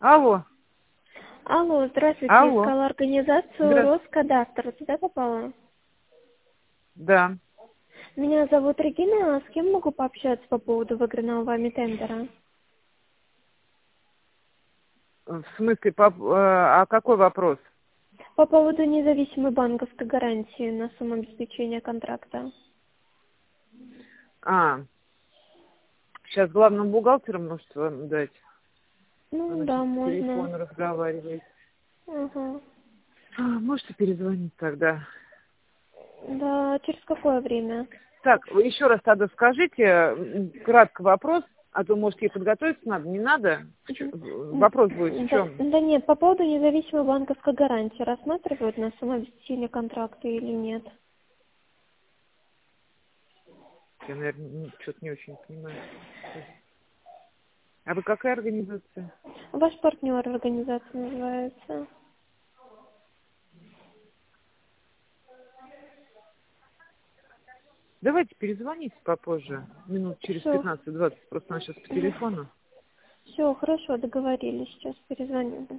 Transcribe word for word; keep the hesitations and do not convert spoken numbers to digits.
Алло. Алло, здравствуйте. Алло. Искала организацию Здравствуйте. Роскадастр. Туда попала? Да. Меня зовут Регина. А с кем могу пообщаться по поводу выигранного вами тендера? В смысле, по- э, а какой вопрос? По поводу независимой банковской гарантии на самообеспечение контракта. А, сейчас главным бухгалтером может вам дать. Ну Она сейчас да, по можно. телефону разговаривает. Ага. А, можете перезвонить тогда? Да, через какое время? Так, вы еще раз тогда скажите, м, кратко вопрос, а то, может, ей подготовиться надо, не надо? В чё- Мгм. в- Вопрос будет в Да, чем? да нет, по поводу независимой банковской гарантии рассматривают на самообеспечение контракта или нет? Я, наверное, что-то не очень понимаю. А вы какая организация? Ваш партнер организация называется. Давайте перезвоните попозже, минут через Все. пятнадцать-двадцать, просто она сейчас по телефону. Все, хорошо, договорились. Сейчас перезвоню.